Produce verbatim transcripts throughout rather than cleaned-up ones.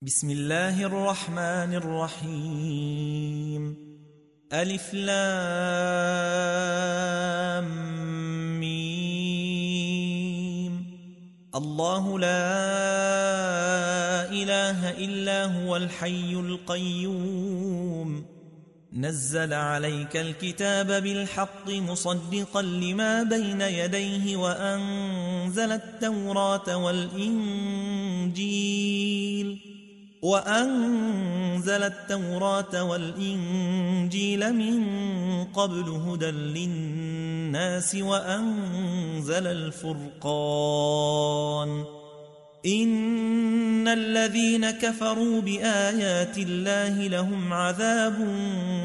بسم الله الرحمن الرحيم. ألف لام ميم. الله لا إله إلا هو الحي القيوم، نزل عليك الكتاب بالحق مصدقا لما بين يديه وأنزل التوراة والإنجيل وأنزل التوراة والإنجيل من قبل هدى للناس وأنزل الفرقان. إن الذين كفروا بآيات الله لهم عذاب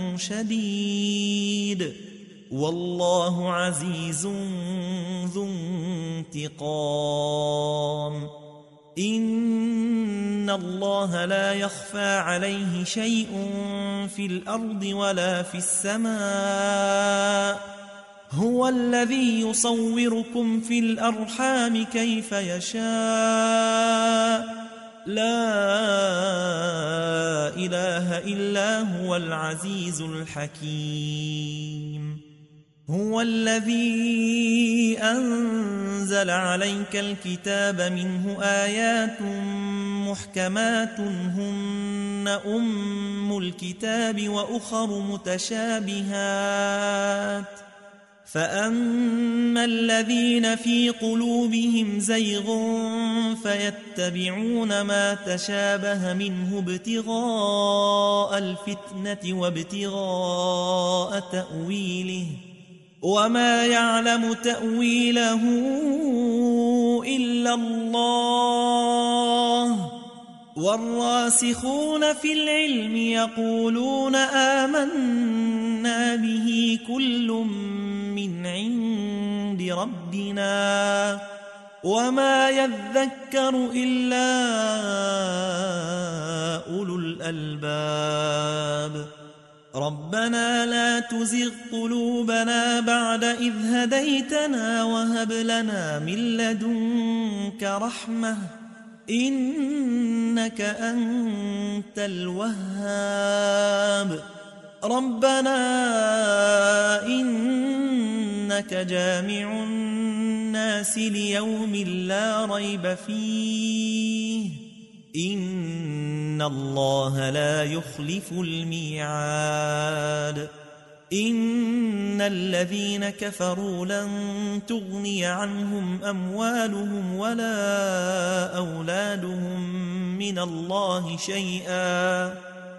شديد والله عزيز ذو انتقام. إن الله لا يخفى عليه شيء في الأرض ولا في السماء، هو الذي يصوركم في الأرحام كيف يشاء، لا إله إلا هو العزيز الحكيم. هو الذي أنزل عليك الكتاب منه آيات محكمات هن أم الكتاب وأخر متشابهات، فأما الذين في قلوبهم زيغ فيتبعون ما تشابه منه ابتغاء الفتنة وابتغاء تأويله، وما يعلم تأويله إلا الله، والراسخون في العلم يقولون آمنا به كل من عند ربنا وما يذكر إلا أولو الألباب. ربنا لا تزغ قلوبنا بعد إذ هديتنا وهب لنا من لدنك رحمة إنك أنت الوهاب. ربنا إنك جامع الناس ليوم لا ريب فيه إن الله لا يخلف الميعاد. إن الذين كفروا لن تغني عنهم أموالهم ولا أولادهم من الله شيئا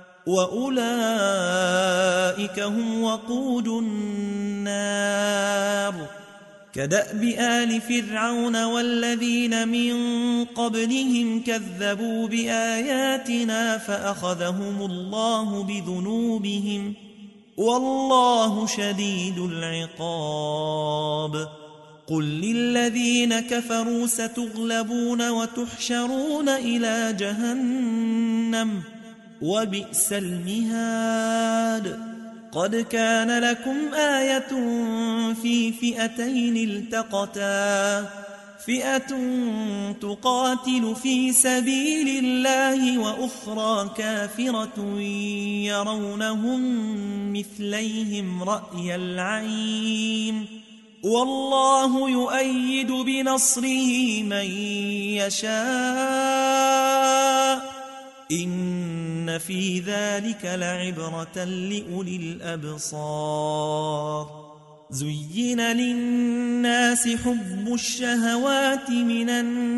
وأولئك هم وقود النار. كدأب آل فرعون والذين من قبلهم كذبوا بآياتنا فأخذهم الله بذنوبهم والله شديد العقاب. قل للذين كفروا ستغلبون وتحشرون إلى جهنم وبئس المهاد. قد كان لكم آية في فئتين التقتا، فئة تقاتل في سبيل الله وأخرى كافرة يرونهم مثليهم رأي العين والله يؤيد بنصره من يشاء إن في ذلك لعبرة لأولي الأبصار. زين للناس حب الشهوات من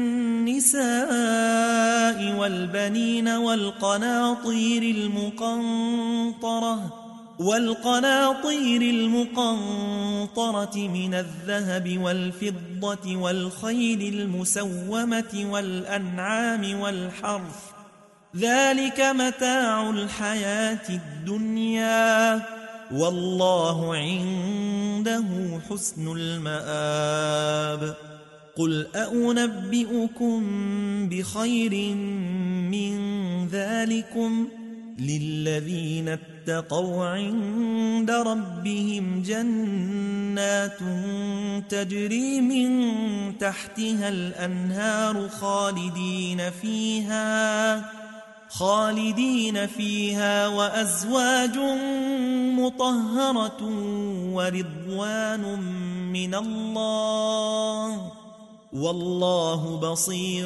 النساء والبنين والقناطير المقنطرة والقناطير المقنطرة من الذهب والفضة والخيل المسومة والأنعام والحرث، ذلك متاع الحياة الدنيا والله عنده حسن المآب. قل أنبئكم بخير من ذلكم للذين اتقوا عند ربهم جنات تجري من تحتها الأنهار خالدين فيها خالدين فيها وأزواج مطهرة ورضوان من الله والله بصير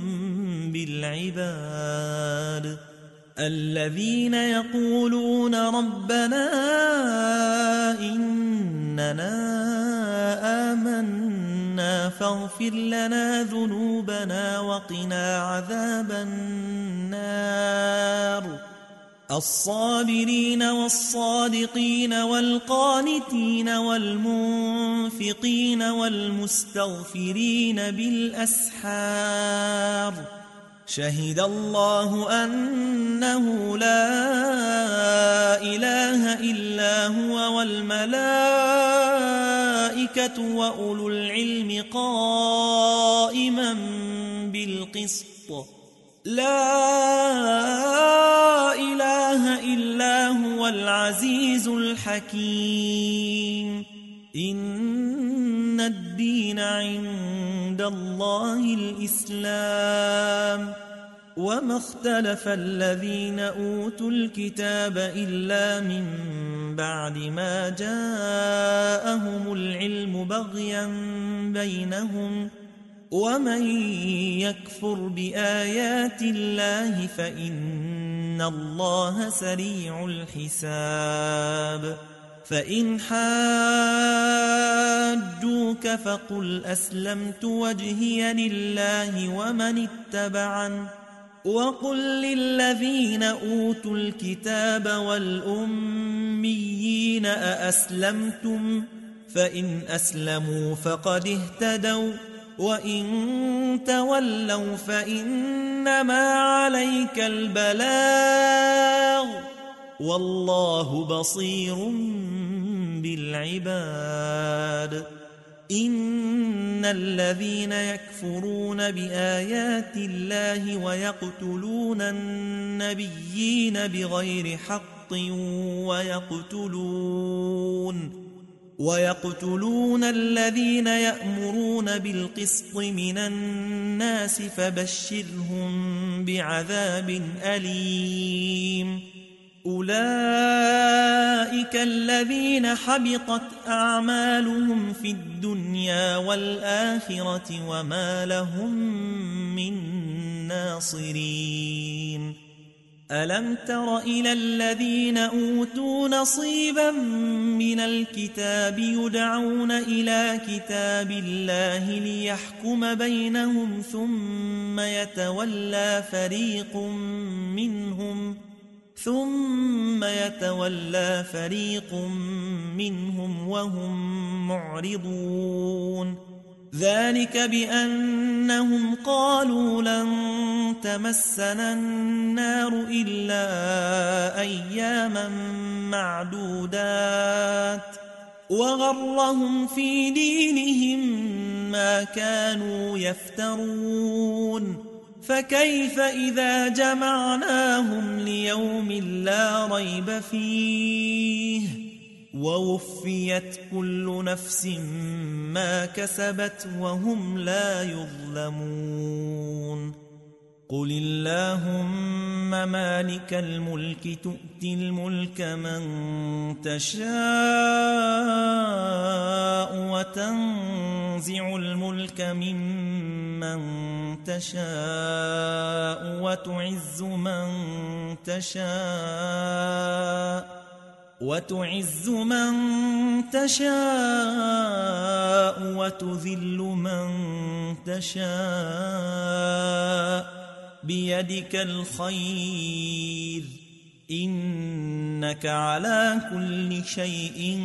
بالعباد الذين يقولون ربنا إننا آمنا فاغفر لنا ذنوبنا وقنا عذاب النار الصابرين والصادقين والقانتين والمنفقين والمستغفرين بالأسحار شهد الله أنه لا إله إلا هو والملائكة وأولو العلم قائما بالقسط لا إله إلا هو العزيز الحكيم إن الدين عند الله الإسلام وما اختلف الذين أوتوا الكتاب إلا من بعد ما جاءهم العلم بغيا بينهم ومن يكفر بآيات الله فإن الله سريع الحساب فإن حاجوك فقل أسلمت وجهي لله ومن اتبعن وقل للذين أوتوا الكتاب والأميين أأسلمتم فإن أسلموا فقد اهتدوا وإن تولوا فإنما عليك البلاغ والله بصير بالعباد إن الذين يكفرون بآيات الله ويقتلون النبيين بغير حق ويقتلون ويقتلون الذين يأمرون بالقسط من الناس فبشرهم بعذاب أليم أولئك الذين حبطت أعمالهم في الدنيا والآخرة وما لهم من ناصرين ألم تر إلى الذين أوتوا نصيبا من الكتاب يدعون إلى كتاب الله ليحكم بينهم ثم يتولى فريق منهم ثم يتولى فريق منهم وهم معرضون ذلك بأنهم قالوا لن تمسنا النار إلا أياما معدودات وغرهم في دينهم ما كانوا يفترون فكيف إذا جمعناهم ليوم لا ريب فيه ووفيت كل نفس ما كسبت وهم لا يظلمون قل اللهم مالك الملك تؤتي الملك من تشاء وتنزع الملك ممن تشاء وتعز من تشاء وتعز من تشاء وتذل من تشاء بيدك الخير إنك على كل شيء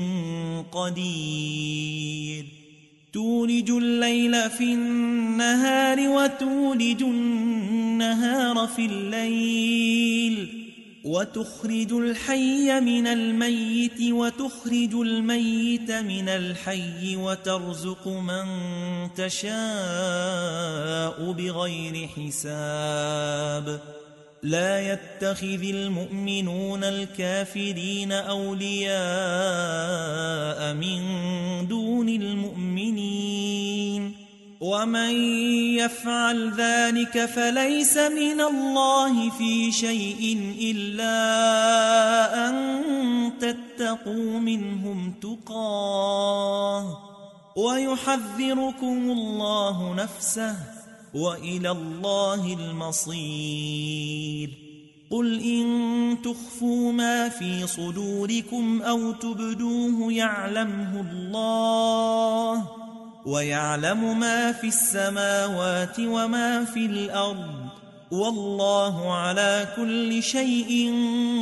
قدير تولج الليل في النهار وتولج النهار في الليل وتخرج الحي من الميت وتخرج الميت من الحي وترزق من تشاء بغير حساب لا يتخذ المؤمنون الكافرين أولياء من دون المؤمنين ومن يفعل ذلك فليس من الله في شيء إلا أن تتقوا منهم تقاه ويحذركم الله نفسه وإلى الله المصير. قل إن تخفوا ما في صدوركم أو تبدوه يعلمه الله ويعلم ما في السماوات وما في الأرض والله على كل شيء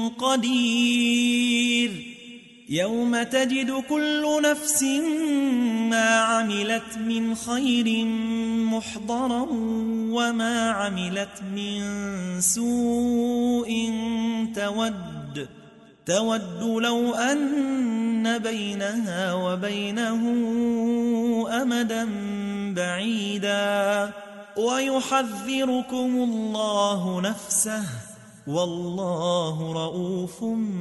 قدير. يوم تجد كل نفس ما عملت من خير محضرا وما عملت من سوء تود تود لو أن بينها وبينه أمدا بعيدا ويحذركم الله نفسه والله رؤوف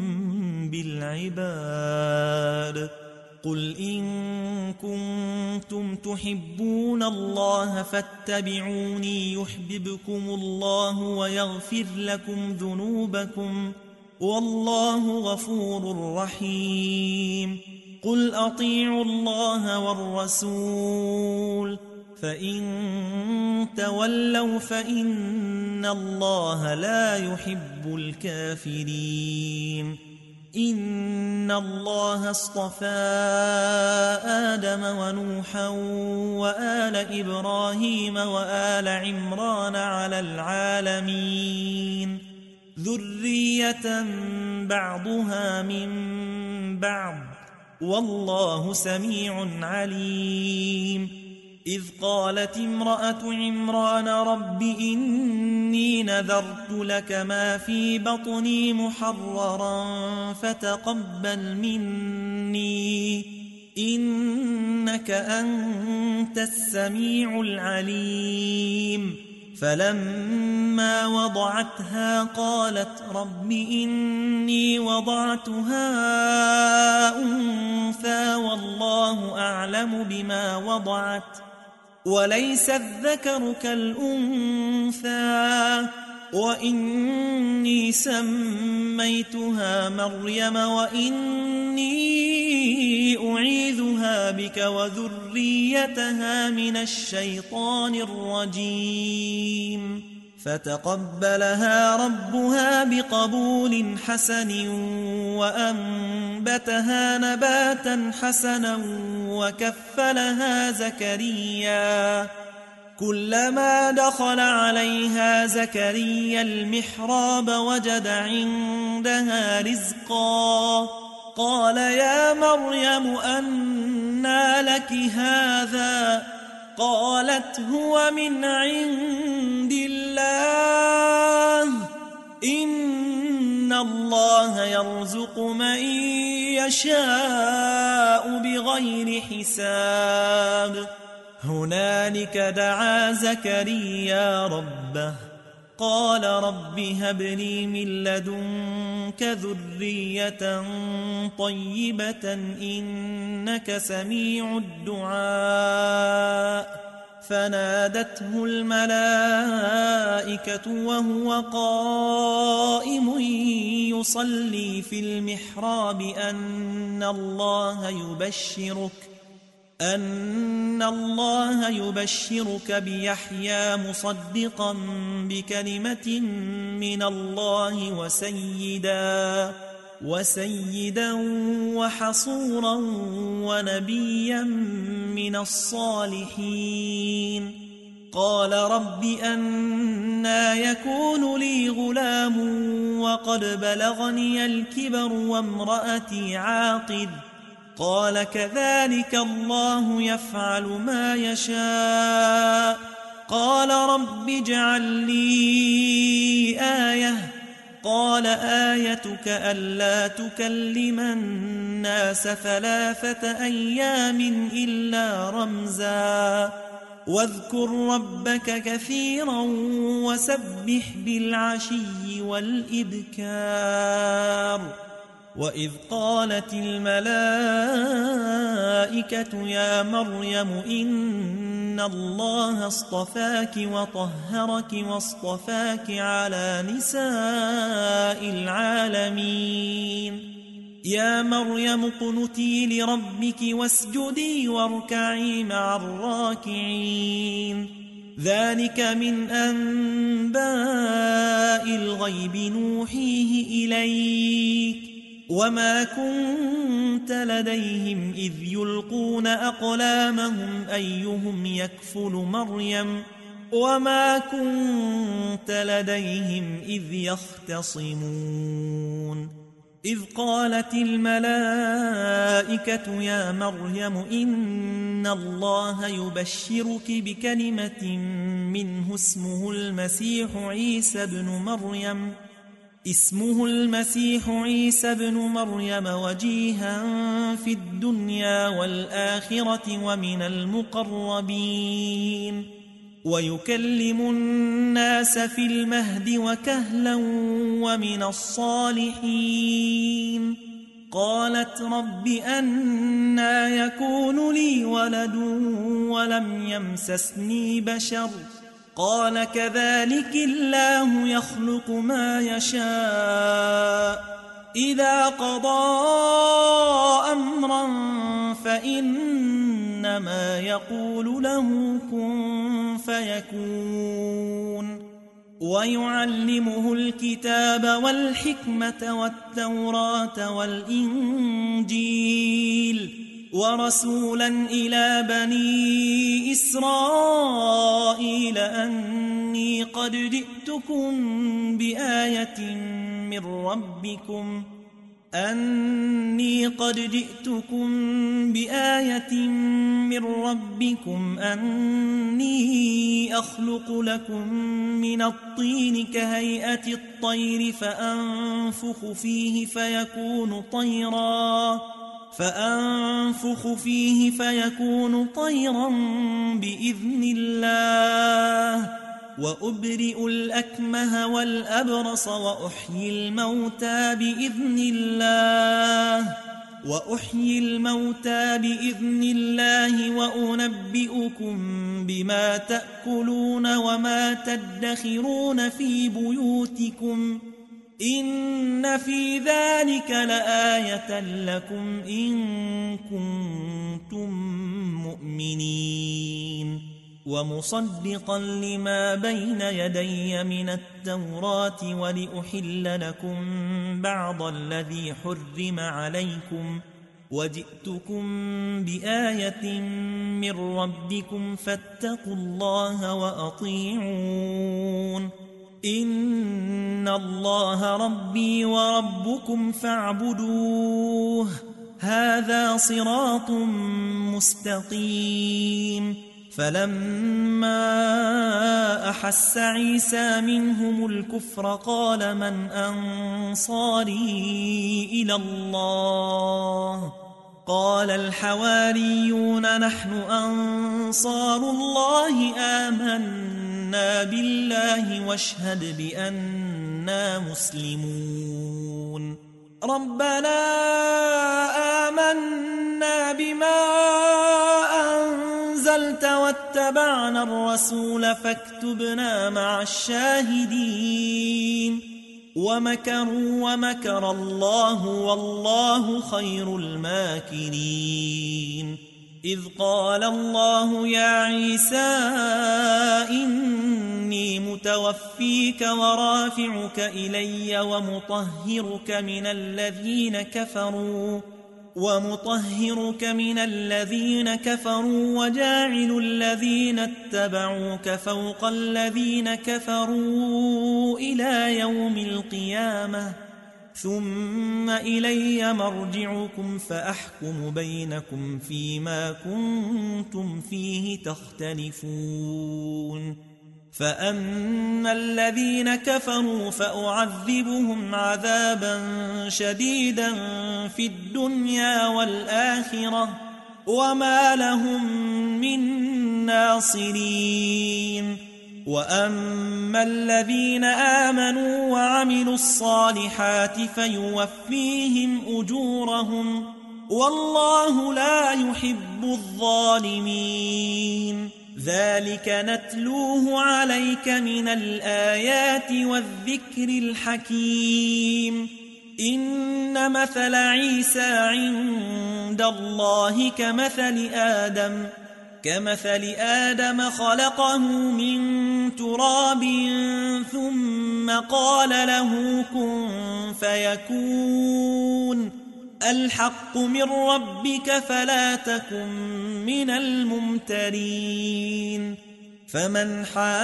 بالعباد. قل إن كنتم تحبون الله فاتبعوني يحببكم الله ويغفر لكم ذنوبكم والله غفور رحيم. قل أطيعوا الله والرسول فإن تولوا فإن الله لا يحب الكافرين. إن الله اصطفى آدم ونوحا وآل إبراهيم وآل عمران على العالمين ذرية بعضها من بعض والله سميع عليم. إذ قالت امرأة عمران رب إني نذرت لك ما في بطني محررا فتقبل مني إنك أنت السميع العليم. فلما وضعتها قالت رب إني وضعتها أنثى والله أعلم بما وضعت وليس الذكر كالأنثى وإني سميتها مريم وإني أعيذها بك وذريتها من الشيطان الرجيم. فتقبلها ربها بقبول حسن وأنبتها نباتا حسنا وكفلها زكريا. كلما دخل عليها زكريا المحراب وجد عندها رزقا قال يا مريم أنى لك هذا قالت هو من عند الله إن الله يرزق من يشاء بغير حساب. هنالك دعا زكريا ربه قال رب هب لي من لدنك ذرية طيبة إنك سميع الدعاء. فنادته الملائكة وهو قائم يصلي في المحراب أن الله يبشرك أن الله يبشرك بيحيى مصدقا بكلمة من الله وسيدا وسيدا وحصورا ونبيا من الصالحين. قال رب أنى يكون لي غلام وقد بلغني الكبر وامرأتي عاقر قال كذلك الله يفعل ما يشاء. قال رب اجعل لي آية قال آيتك ألا تكلم الناس ثلاثة أيام إلا رمزا واذكر ربك كثيرا وسبح بالعشي والإبكار وإذ قالت الملائكة يا مريم إن الله اصطفاك وطهرك واصطفاك على نساء العالمين يا مريم اقنتي لربك واسجدي واركعي مع الراكعين ذلك من أنباء الغيب نوحيه إليك وما كنت لديهم إذ يلقون أقلامهم أيهم يكفل مريم وما كنت لديهم إذ يختصمون إذ قالت الملائكة يا مريم إن الله يبشرك بكلمة منه اسمه المسيح عيسى بن مريم اسمه المسيح عيسى بن مريم وجيها في الدنيا والآخرة ومن المقربين ويكلم الناس في المهد وكهلا ومن الصالحين قالت رب أنى يكون لي ولد ولم يمسسني بشر قال كذلك الله يخلق ما يشاء إذا قضى أمرا فإنما يقول له كن فيكون ويعلمه الكتاب والحكمة والتوراة والإنجيل ورسولا إلى بني إسرائيل أني قد جئتكم بآية من ربكم أني قد جئتكم بآية من ربكم أني أخلق لكم من الطين كهيئة الطير فأنفخ فيه فيكون طيرا فأنفخ فيه فيكون طيرا بإذن الله وأبرئ الأكمه والأبرص وأحيي الموتى بإذن الله وأحيي الموتى بإذن الله وأنبئكم بما تأكلون وما تدخرون في بيوتكم إن في ذلك لآية لكم إن كنتم مؤمنين ومصدقا لما بين يدي من التوراة ولأحل لكم بعض الذي حرم عليكم وجئتكم بآية من ربكم فاتقوا الله وأطيعون إن الله ربي وربكم فاعبدوه هذا صراط مستقيم فلما أحس عيسى منهم الكفر قال من أنصاري إلى الله قال الحواريون نحن أنصار الله آمنا بالله واشهد بأننا مسلمون ربنا آمنا بما أنزلت واتبعنا الرسول فاكتبنا مع الشاهدين ومكروا ومكر الله والله خير الماكرين إذ قال الله يا عيسى إني متوفيك ورافعك إلي ومطهرك من الذين كفروا ومطهرك من الذين كفروا وجاعل الذين اتبعوك فوق الذين كفروا إلى يوم القيامة ثم إلي مرجعكم فأحكم بينكم فيما كنتم فيه تختلفون فأما الذين كفروا فأعذبهم عذابا شديدا في الدنيا والآخرة وما لهم من ناصرين وأما الذين آمنوا وعملوا الصالحات فيوفيهم أجورهم والله لا يحب الظالمين ذلك نتلوه عليك من الآيات والذكر الحكيم إن مثل عيسى عند الله كمثل آدم كمثل آدم خلقه من تراب ثم قال له كن فيكون الحق من ربك فلا تكن من الممترين فمن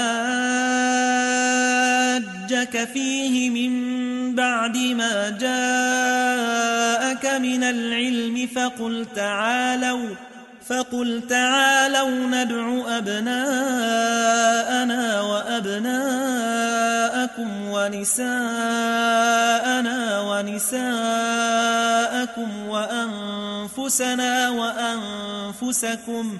حاجك فيه من بعد ما جاءك من العلم فقل تعالوا فقل تعالوا ندع أبناءنا وأبناءكم ونساءنا ونساءكم وأنفسنا وأنفسكم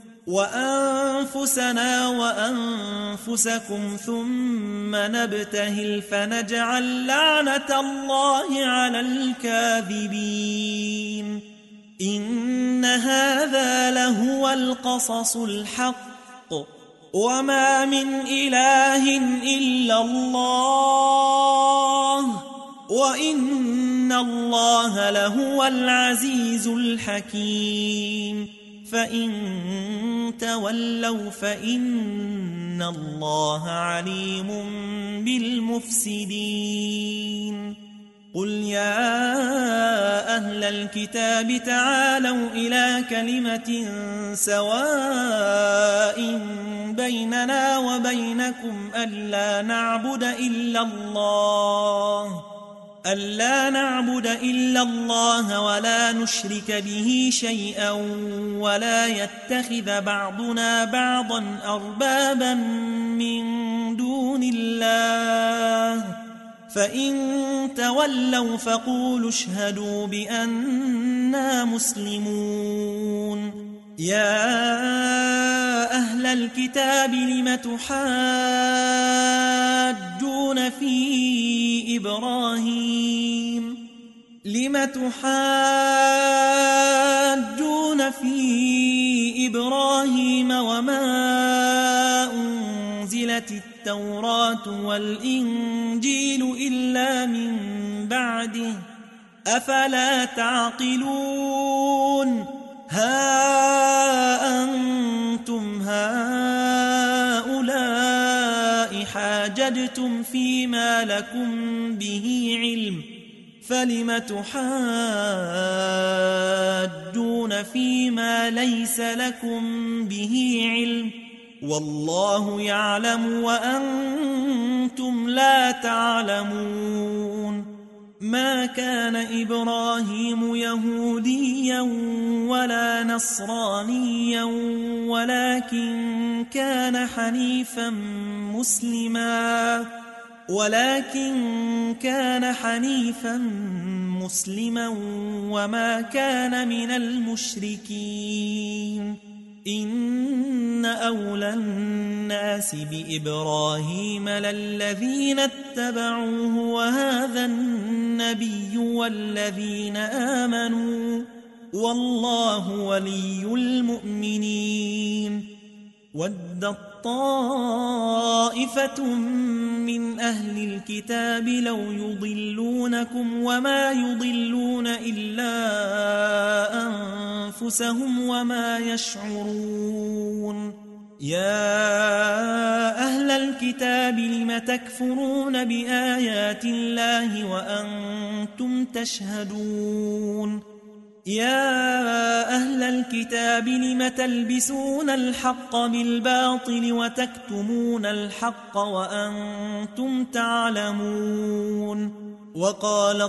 وأنفسنا وأنفسكم ثم نبتهل فنجعل لعنة الله على الكاذبين إن هذا لهو القصص الحق وما من إله إلا الله وإن الله لهو العزيز الحكيم فإن تولوا فإن الله عليم بالمفسدين قل يا أهل الكتاب تعالوا إلى كلمة سواء بيننا وبينكم ألا نعبد إلا الله ألا نعبد إلا الله ولا نشرك به شيئا ولا يتخذ بعضنا بعضا أربابا من دون الله فإن تولوا فقولوا اشهدوا بأننا مسلمون يا أهل الكتاب لم تحاجون في إبراهيم لم تحاجون في إبراهيم وما أنزلت التوراة والإنجيل إلا من بعده أفلا تعقلون ها أنتم هؤلاء حاججتم فيما لكم به علم فلم تحاجون فيما ليس لكم به علم والله يعلم وأنتم لا تعلمون ما كان إبراهيم يهوديا ولا نصرانيا ولكن كان حنيفا مسلما ولكن كان حنيفا مسلما وما كان من المشركين إن أولى الناس بإبراهيم للذين اتبعوه وهذا النبي والذين آمنوا والله ولي المؤمنين ودت طائفة من أهل الكتاب لو يضلونكم وما يضلون إلا أنفسهم وما يشعرون يا أهل الكتاب لم تكفرون بآيات الله وأنتم تشهدون يا أهل الكتاب لم تلبسون الحق بالباطل وتكتمون الحق وأنتم تعلمون وقالت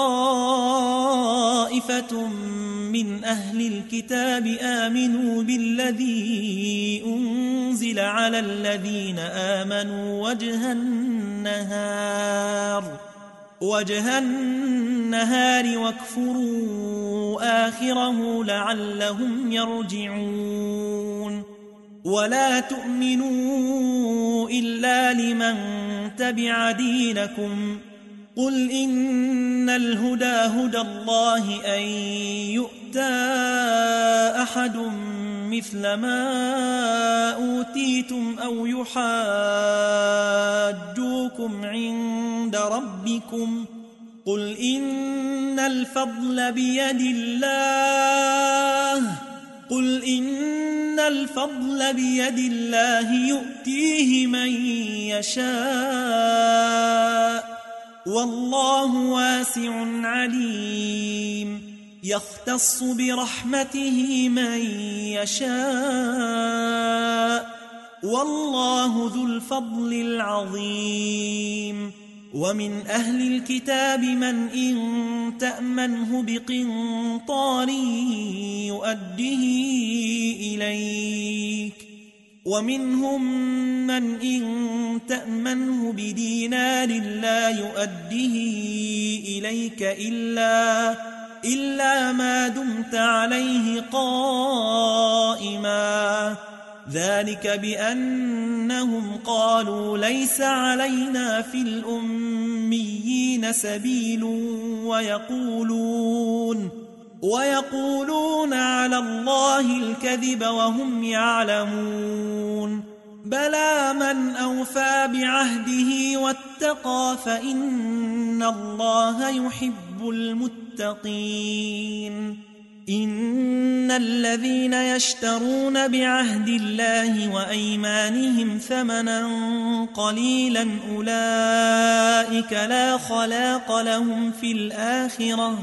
طائفة من أهل الكتاب آمنوا بالذي أنزل على الذين آمنوا وجه النهار وجه النهار واكفروا آخره لعلهم يرجعون ولا تؤمنوا إلا لمن تبع دينكم قل إن الهدى هدى الله أن يؤتى أحد مثل ما أوتيتم أو يحاجوكم عند ربكم قل إن الفضل بيد الله قل إن الفضل بيد الله يؤتيه من يشاء والله واسع عليم يختص برحمته من يشاء والله ذو الفضل العظيم ومن أهل الكتاب من إن تأمنه بقنطار يؤده إليك ومنهم من إن تأمنه بدينار لا يؤده إليك إلا, إلا ما دمت عليه قائما ذلك بأنهم قالوا ليس علينا في الأميين سبيل ويقولون ويقولون على الله الكذب وهم يعلمون بلى من أوفى بعهده واتقى فإن الله يحب المتقين إن الذين يشترون بعهد الله وأيمانهم ثمنا قليلا أولئك لا خلاق لهم في الآخرة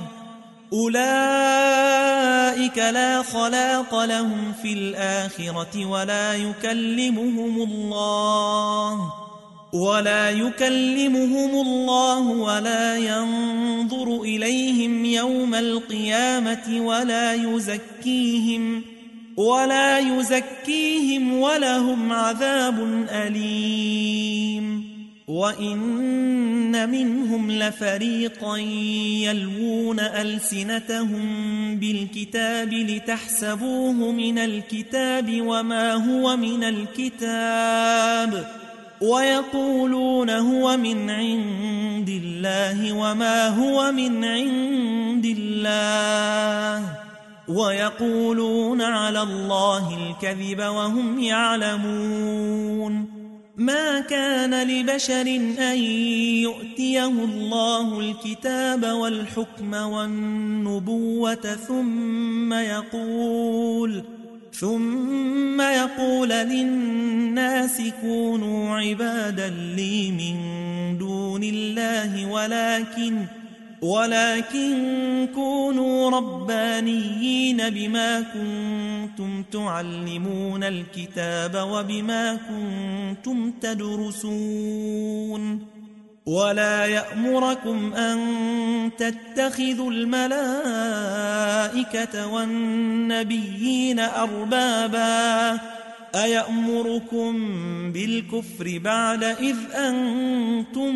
أولئك لا خلاق لهم في الآخرة ولا يكلمهم الله ولا يكلمهم الله ولا ينظر إليهم يوم القيامة ولا يزكيهم ولا يزكيهم ولهم عذاب أليم وإن منهم لفريقا يلوون ألسنتهم بالكتاب لتحسبوه من الكتاب وما هو من الكتاب ويقولون هو من عند الله وما هو من عند الله ويقولون على الله الكذب وهم يعلمون ما كان لبشر أن يؤتيه الله الكتاب والحكم والنبوة ثم يقول ثم يقول للناس كونوا عبادا لي من دون الله ولكن ولكن كونوا ربانيين بما كنتم تعلمون الكتاب وبما كنتم تدرسون ولا يأمركم أن تتخذوا الملائكة والنبيين أربابا أيأمركم بالكفر بعد إذ أنتم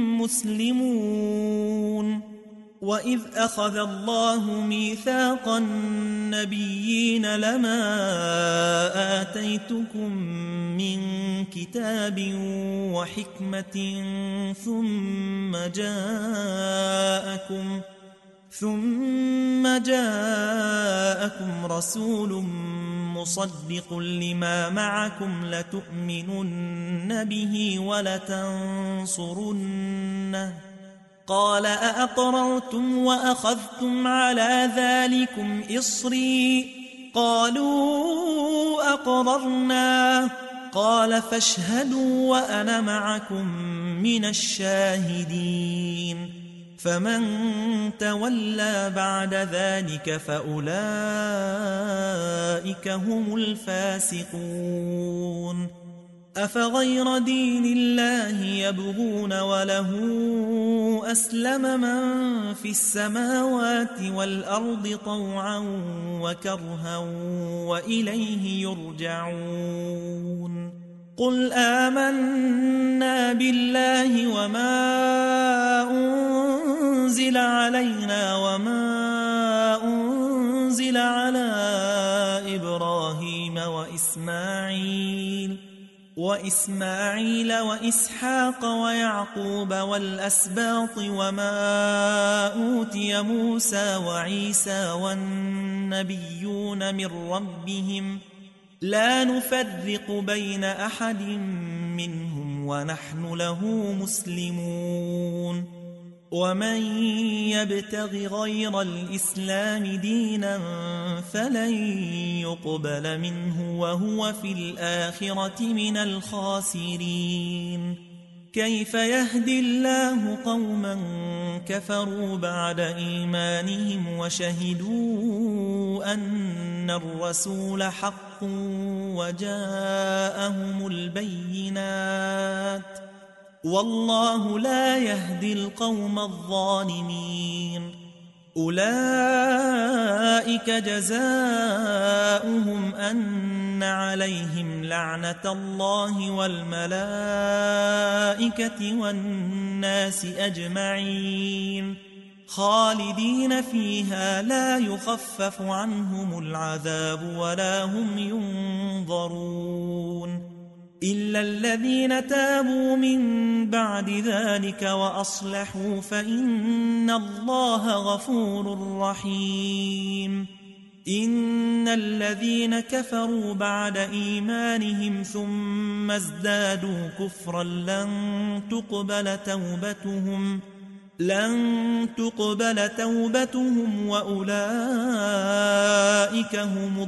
مسلمون وإذ أخذ الله ميثاق النبيين لما آتيتكم من كتاب وحكمة ثم جاءكم ثم جاءكم رسول مصدق لما معكم لتؤمنن به ولتنصرنه قال أأقررتم وأخذتم على ذلكم إصري قالوا أقررنا قال فاشهدوا وأنا معكم من الشاهدين فمن تولى بعد ذلك فأولئك هم الفاسقون أفغير دين الله يبغون وله أسلم من في السماوات والأرض طوعا وكرها وإليه يرجعون قل آمنا بالله وما أنزل علينا وما أنزل على إبراهيم وإسماعيل وإسماعيل وإسحاق ويعقوب والأسباط وما أوتي موسى وعيسى والنبيون من ربهم لا نفرق بين أحد منهم ونحن له مسلمون ومن يبتغ غير الإسلام دينا فلن يقبل منه وهو في الآخرة من الخاسرين كيف يهدي الله قوما كفروا بعد إيمانهم وشهدوا أن الرسول حق وجاءهم البينات والله لا يهدي القوم الظالمين أولئك جزاؤهم أن عليهم لعنة الله والملائكة والناس أجمعين خالدين فيها لا يخفف عنهم العذاب ولا هم ينظرون إلا الذين تابوا من بعد ذلك وأصلحوا فإن الله غفور رحيم إن الذين كفروا بعد إيمانهم ثم ازدادوا كفرا لن تقبل توبتهم لن تقبل توبتهم وأولئك هم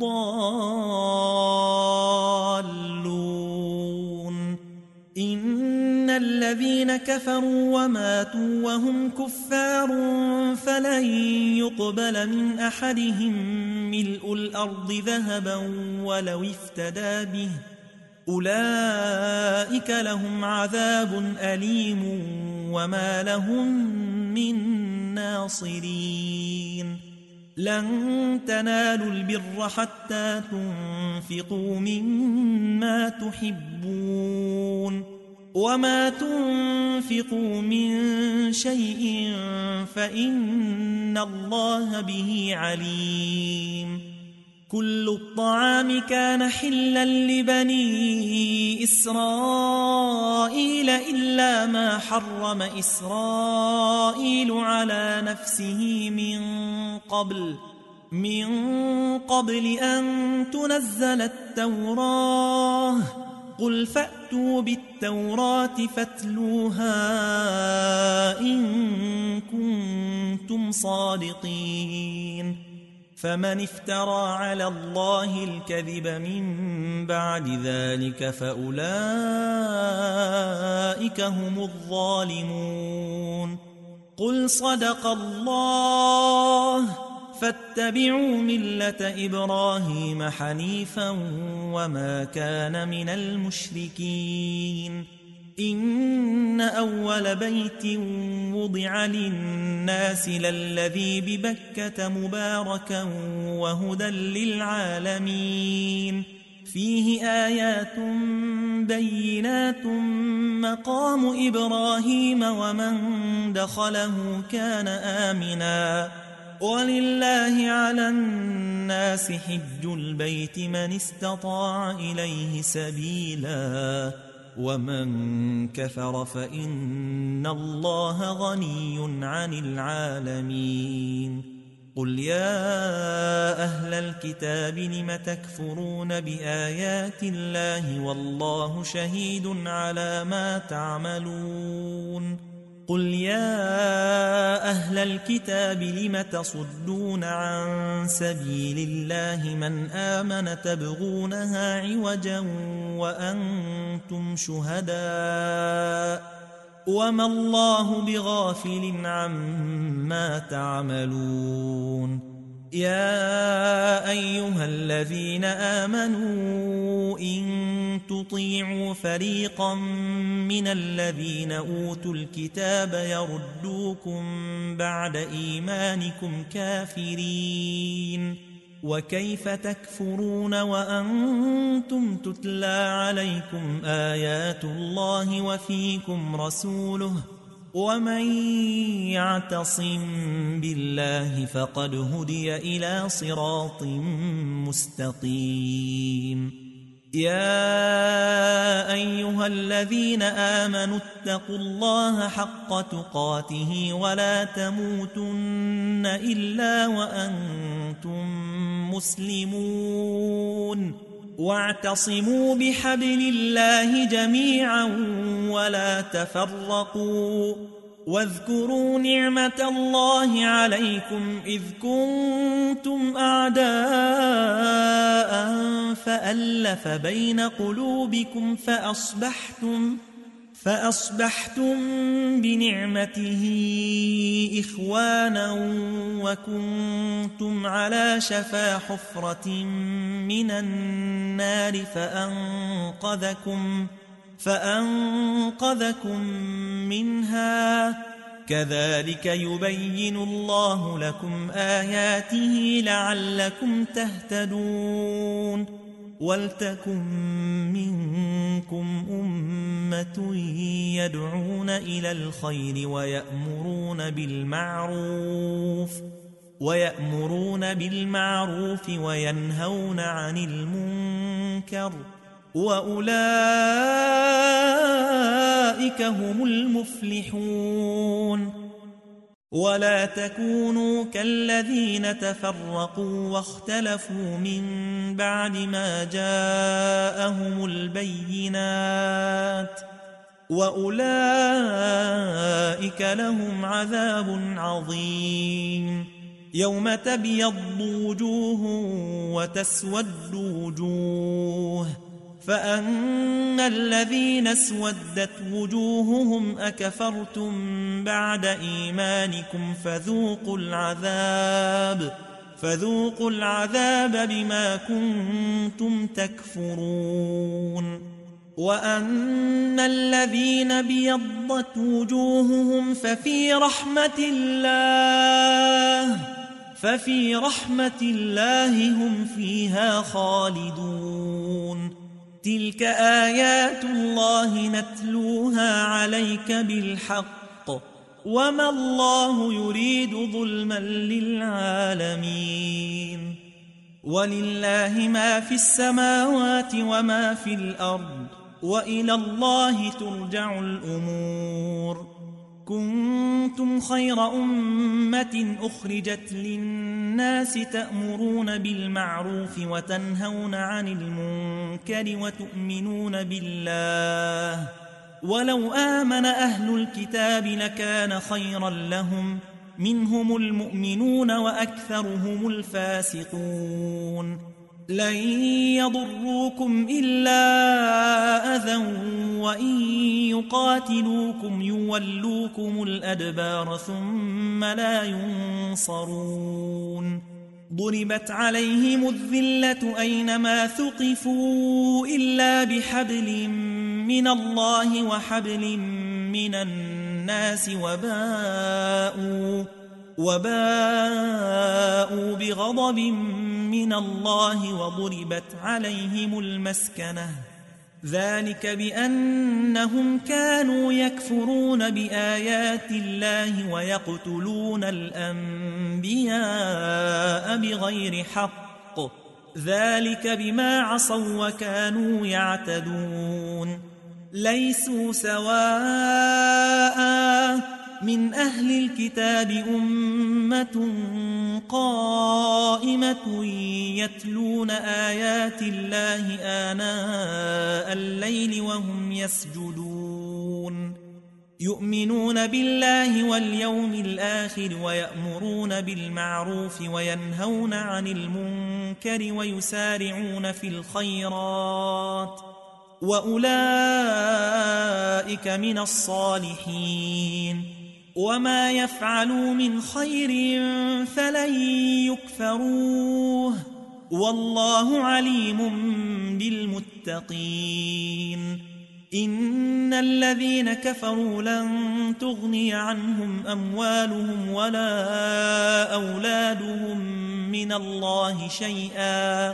الضالون إن الذين كفروا وماتوا وهم كفار فلن يقبل من أحدهم ملء الأرض ذهبا ولو افتدى به أولئك لهم عذاب أليم وما لهم من ناصرين لن تنالوا البر حتى تنفقوا مما تحبون وما تنفقوا من شيء فإن الله به عليم كل الطعام كان حلا لبني إسرائيل إلا ما حرم إسرائيل على نفسه من قبل من قبل أن تنزل التوراة قل فأتوا بالتوراة فاتلوها إن كنتم صادقين فمن افترى على الله الكذب من بعد ذلك فأولئك هم الظالمون قل صدق الله فاتبعوا ملة إبراهيم حنيفا وما كان من المشركين إن أول بيت وضع للناس للذي ببكة مباركا وهدى للعالمين فيه آيات بينات مقام إبراهيم ومن دخله كان آمنا ولله على الناس حج البيت من استطاع إليه سبيلا ومن كفر فإن الله غني عن العالمين قل يا أهل الكتاب لم تكفرون بآيات الله والله شهيد على ما تعملون قل يا أهل الكتاب لم تصدون عن سبيل الله من آمن تبغونها عوجا وأنتم شهداء وما الله بغافل عما تعملون يا أيها الذين آمنوا إن تطيعوا فريقا من الذين أوتوا الكتاب يردوكم بعد إيمانكم كافرين وكيف تكفرون وأنتم تتلى عليكم آيات الله وفيكم رسوله ومن يعتصم بالله فقد هدي إلى صراط مستقيم. يا أيها الذين آمنوا اتقوا الله حق تقاته ولا تموتن إلا وأنتم مسلمون، واعتصموا بحبل الله جميعا ولا تفرقوا، واذكروا نعمة الله عليكم إذ كنتم أعداء فألف بين قلوبكم فأصبحتم فأصبحتم بنعمته إخوانا وكنتم على شفا حفرة من النار فأنقذكم فأنقذكم منها. كذلك يبين الله لكم آياته لعلكم تهتدون. ولتكن منكم أمة يدعون إلى الخير ويأمرون بالمعروف ويأمرون بالمعروف وينهون عن المنكر، وأولئك هم المفلحون. ولا تكونوا كالذين تفرقوا واختلفوا من بعد ما جاءهم البينات، وأولئك لهم عذاب عظيم. يوم تبيض وجوه وتسود وجوه، فأما الذين اسودت وجوههم أكفرتم بعد إيمانكم فذوقوا العذاب فذوقوا العذاب بما كنتم تكفرون. وأما الذين بيضت وجوههم ففي رحمة الله ففي رحمة الله هم فيها خالدون. تلك آيات الله نتلوها عليك بالحق، وما الله يريد ظلما للعالمين. ولله ما في السماوات وما في الأرض، وإلى الله ترجع الأمور. كنتم خير أمة أخرجت للناس تأمرون بالمعروف وتنهون عن المنكر وتؤمنون بالله، ولو آمن أهل الكتاب لكان خيرا لهم، منهم المؤمنون وأكثرهم الفاسقون. لن يضروكم إلا أذى وإن يقاتلوكم يولوكم الأدبار ثم لا ينصرون. ضربت عليهم الذلة أينما ثقفوا إلا بحبل من الله وحبل من الناس وباءوا وباءوا بغضب من الله وضربت عليهم المسكنة، ذلك بأنهم كانوا يكفرون بآيات الله ويقتلون الأنبياء بغير حق، ذلك بما عصوا وكانوا يعتدون. ليسوا سواء من أهل الكتاب أمة قائمة يتلون آيات الله آناء الليل وهم يسجدون، يؤمنون بالله واليوم الآخر ويأمرون بالمعروف وينهون عن المنكر ويسارعون في الخيرات، وأولئك من الصالحين. وما يفعلوا من خير فلن يكفروه، والله عليم بالمتقين. إن الذين كفروا لن تغني عنهم أموالهم ولا أولادهم من الله شيئا،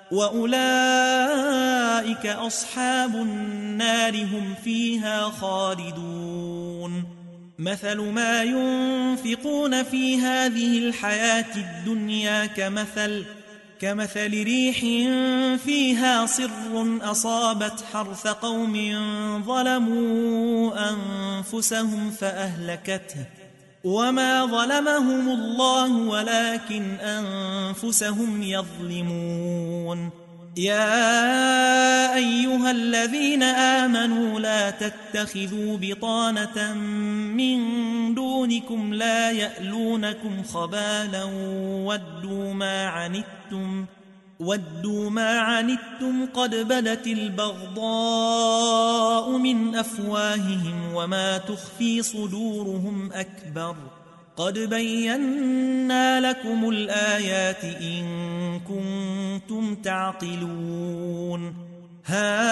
وأولئك أصحاب النار هم فيها خالدون. مثل ما ينفقون في هذه الحياة الدنيا كمثل كمثل ريح فيها صر أصابت حرث قوم ظلموا أنفسهم فأهلكته وما ظلمهم الله ولكن أنفسهم يظلمون يا أيها الذين آمنوا لا تتخذوا بطانة من دونكم لا يألونكم خبالا ودوا ما عنتم ودوا ما عنتم قد بدت البغضاء من أفواههم وما تخفي صدورهم أكبر قد بينا لكم الآيات إن كنتم تعقلون ها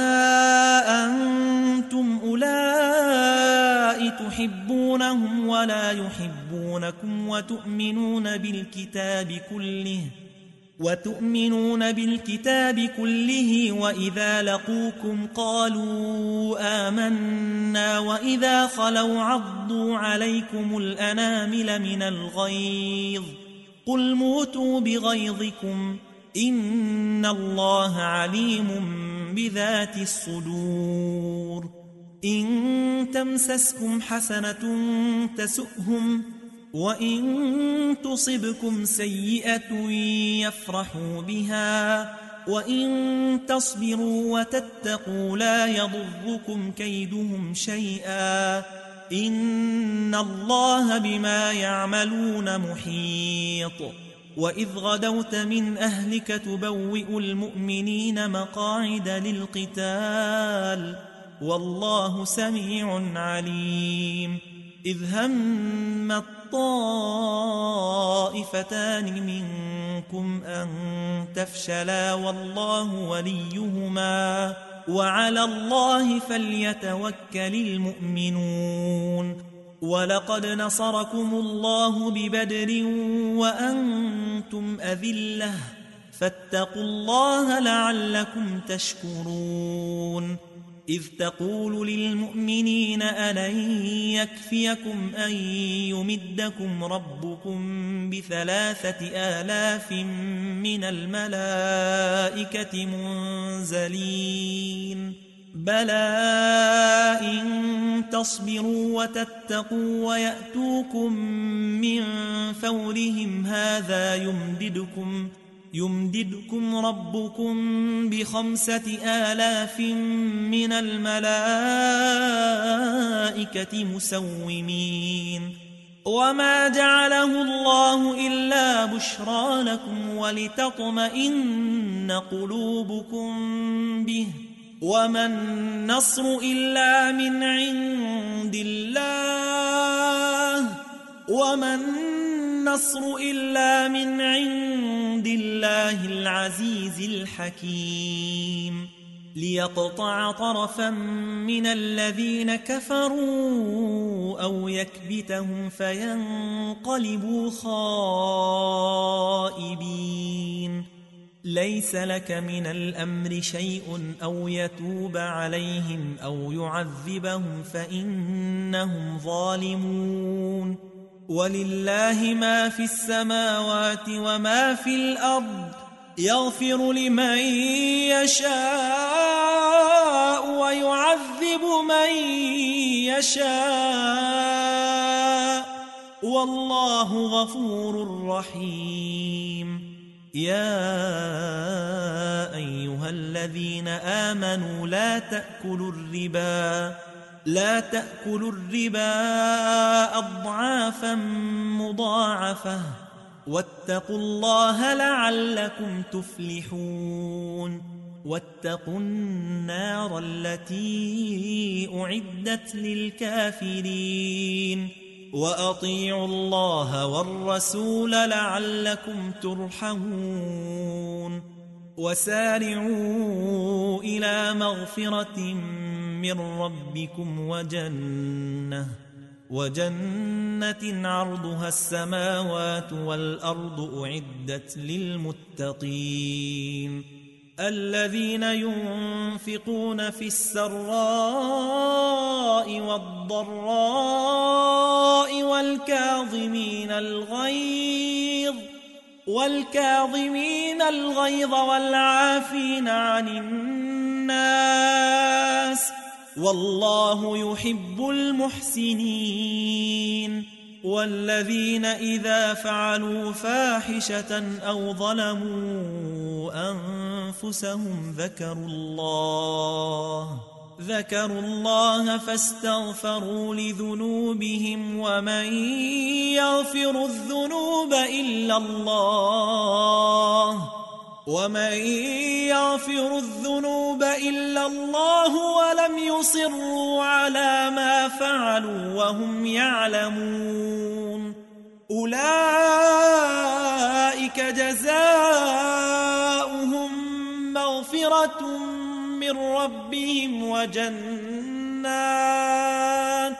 أنتم أولئك تحبونهم ولا يحبونكم وتؤمنون بالكتاب كله وتؤمنون بالكتاب كله وإذا لقوكم قالوا آمنا وإذا خلوا عضوا عليكم الأنامل من الغيظ قل موتوا بغيظكم إن الله عليم بذات الصدور إن تمسسكم حسنة تسؤهم وإن تصبكم سيئة يفرحوا بها وإن تصبروا وتتقوا لا يضركم كيدهم شيئا إن الله بما يعملون محيط وإذ غدوت من أهلك تبوئ المؤمنين مقاعد للقتال والله سميع عليم إذ هم الطائفتان منكم أن تفشلا والله وليهما وعلى الله فليتوكل المؤمنون ولقد نصركم الله ببدر وأنتم أذلة فاتقوا الله لعلكم تشكرون إذ تقول للمؤمنين ألن يكفيكم أن يمدكم ربكم بثلاثة آلاف من الملائكة منزلين بلى إن تصبروا وتتقوا ويأتوكم من فورهم هذا يمددكم يمددكم ربكم بخمسة آلاف من الملائكة مسومين وما جعله الله إلا بشرى لكم ولتطمئن قلوبكم به وما النصر إلا من عند الله وما النصر إلا من عند الله العزيز الحكيم ليقطع طرفا من الذين كفروا أو يكبتهم فينقلبوا خائبين ليس لك من الأمر شيء أو يتوب عليهم أو يعذبهم فإنهم ظالمون ولله ما في السماوات وما في الأرض يغفر لمن يشاء ويعذب من يشاء والله غفور رحيم يا أيها الذين آمنوا لا تأكلوا الربا لا تأكلوا الربا أضعافا مضاعفة واتقوا الله لعلكم تفلحون واتقوا النار التي أعدت للكافرين وأطيعوا الله والرسول لعلكم ترحمون وسارعوا إلى مغفرة من ربكم وجنة وجنة عرضها السماوات والأرض أعدت للمتقين الذين ينفقون في السراء والضراء والكاظمين الغيظ والكاظمين الغيظ والعافين عن الناس والله يحب المحسنين. والذين إذا فعلوا فاحشة أو ظلموا أنفسهم ذكروا الله ذكروا الله فاستغفروا لذنوبهم ومن يغفر الذنوب إلا الله ومن يغفر الذنوب إلا الله ولم يصروا على ما فعلوا وهم يعلمون أولئك جزاؤهم مغفرة من ربهم وجنات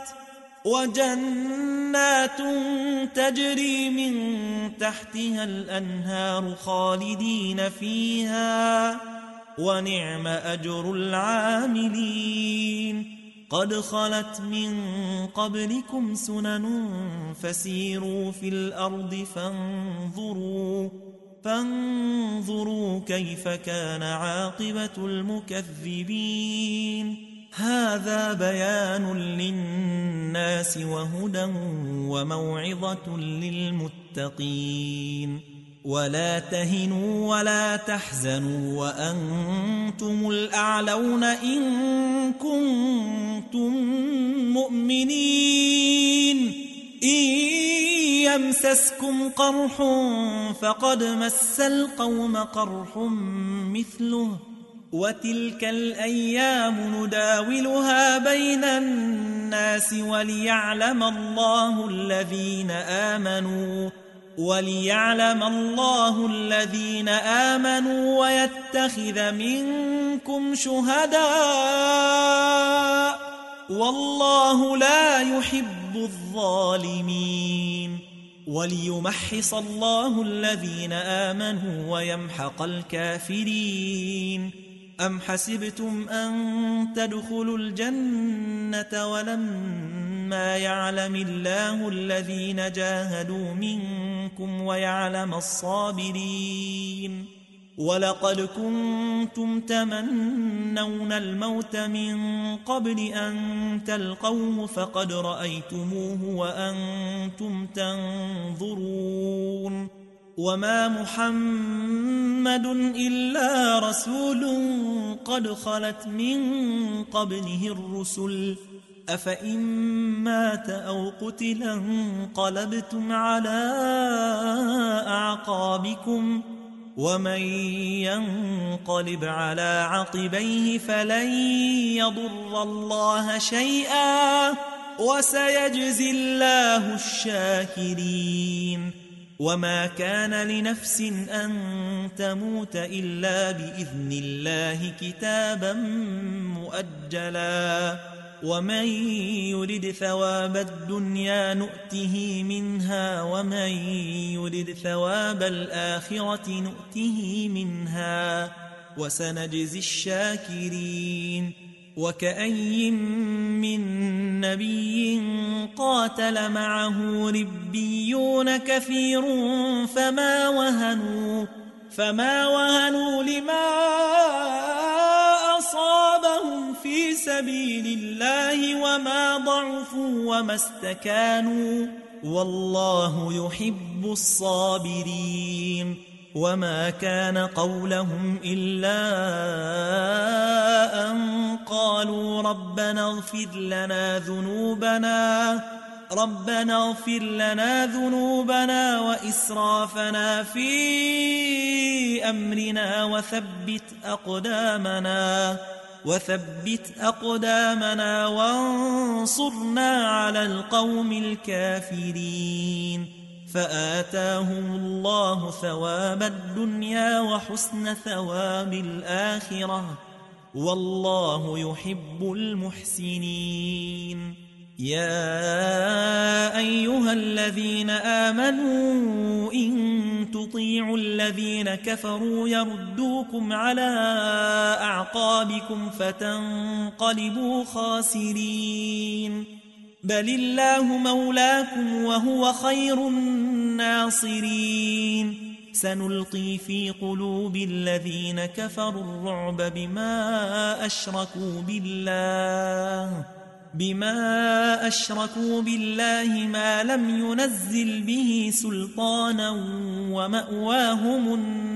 وجنات تجري من تحتها الأنهار خالدين فيها ونعم أجر العاملين. قد خلت من قبلكم سنن فسيروا في الأرض فانظروا فانظروا كيف كان عاقبة المكذبين. هذا بيان للناس وهدى وموعظة للمتقين. ولا تهنوا ولا تحزنوا وأنتم الأعلون إن كنتم مؤمنين. إن يمسسكم قرح فقد مس القوم قرح مثله وتلك الأيام نداولها بين الناس وليعلم الله الذين آمنوا وليعلم الله الذين آمنوا ويتخذ منكم شهداء والله لا يحب الظالمين. وليمحص الله الذين آمنوا ويمحق الكافرين. أم حسبتم أن تدخلوا الجنة ولما يعلم الله الذين جاهدوا منكم ويعلم الصابرين. ولقد كنتم تمنون الموت من قبل أن تلقوه فقد رأيتموه وأنتم تنظرون. وما محمد إلا رسول قد خلت من قبله الرسل أفإن مات أو قتل انقلبتم على أعقابكم ومن ينقلب على عقبيه فلن يضر الله شيئا وسيجزي الله الشاكرين. وما كان لنفس أن تموت إلا بإذن الله كتابا مؤجلا ومن يرد ثواب الدنيا نؤته منها ومن يرد ثواب الآخرة نؤته منها وسنجزي الشاكرين. وكأي من نبي قاتل معه ربيون كثير فما وهنوا فما وهنوا لما أصابهم في سبيل الله وما ضعفوا وما استكانوا والله يحب الصابرين. وما كان قولهم إلا أن قالوا ربنا اغفر لنا ذنوبنا ربنا اغفر لنا ذنوبنا وإسرافنا في أمرنا وثبت أقدامنا وثبت أقدامنا وانصرنا على القوم الكافرين. فآتاهم الله ثواب الدنيا وحسن ثواب الآخرة والله يحب المحسنين. يا أيها الذين آمنوا إن تطيعوا الذين كفروا يردوكم على أعقابكم فتنقلبوا خاسرين بل الله مولاكم وهو خير الناصرين سنلقي في قلوب الذين كفروا الرعب بما أشركوا بالله بما أشركوا بالله ما لم ينزل به سلطانا ومأواهم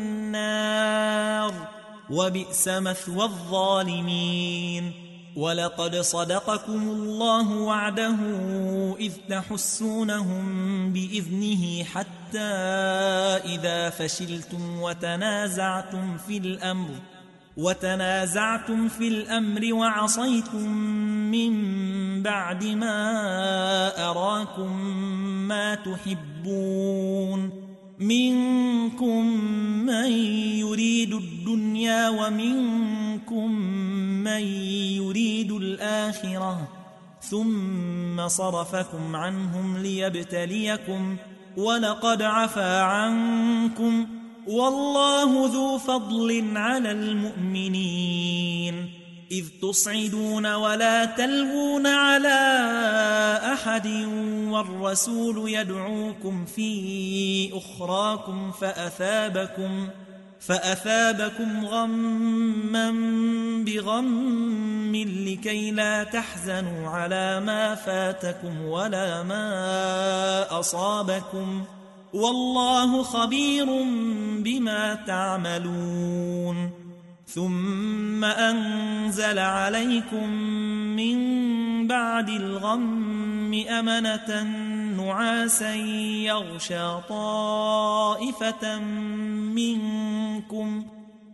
النار وبئس مثوى الظالمين ولقد صدقكم الله وعده إذ تحسونهم بإذنه حتى إذا فشلتم وتنازعتم في الأمر وتنازعتم في الأمر وعصيتم من بعد ما أراكم ما تحبون منكم من يريد الدنيا ومنكم من يريد الآخرة ثم صرفكم عنهم ليبتليكم ولقد عفا عنكم والله ذو فضل على المؤمنين إذ تصعدون ولا تلوون على أحد والرسول يدعوكم في أخراكم فأثابكم فأثابكم غما بغم لكي لا تحزنوا على ما فاتكم ولا ما أصابكم والله خبير بما تعملون ثم أنزل عليكم من بعد الغم أمنة نعاسا يغشى طائفة منكم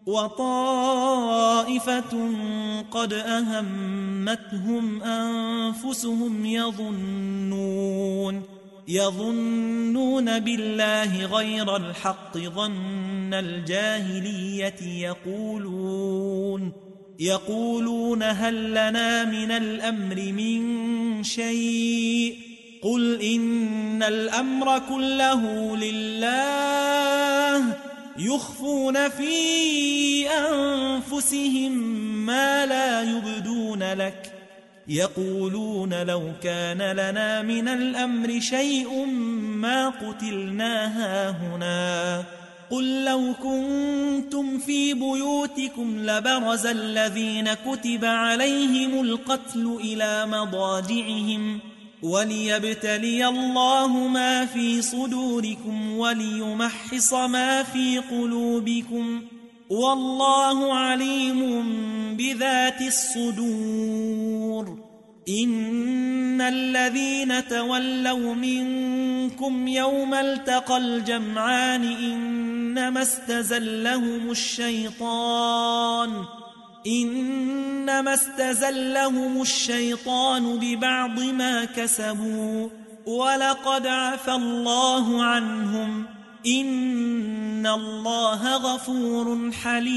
وطائفة قد أهمتهم أنفسهم يظنون يظنون بالله غير الحق ظن الجاهلية يقولون يقولون هل لنا من الأمر من شيء قل إن الأمر كله لله يخفون في أنفسهم ما لا يبدون لك يقولون لو كان لنا من الأمر شيء ما قتلنا هاهنا قل لو كنتم في بيوتكم لبرز الذين كتب عليهم القتل إلى مضاجعهم وليبتلي الله ما في صدوركم وليمحص ما في قلوبكم والله عليم بذات الصدور إن الذين تولوا منكم يوم التقى الجمعان إنما استزلهم الشيطان إنما استزلهم الشيطان ببعض ما كسبوا ولقد عفى الله عنهم إن الله غفور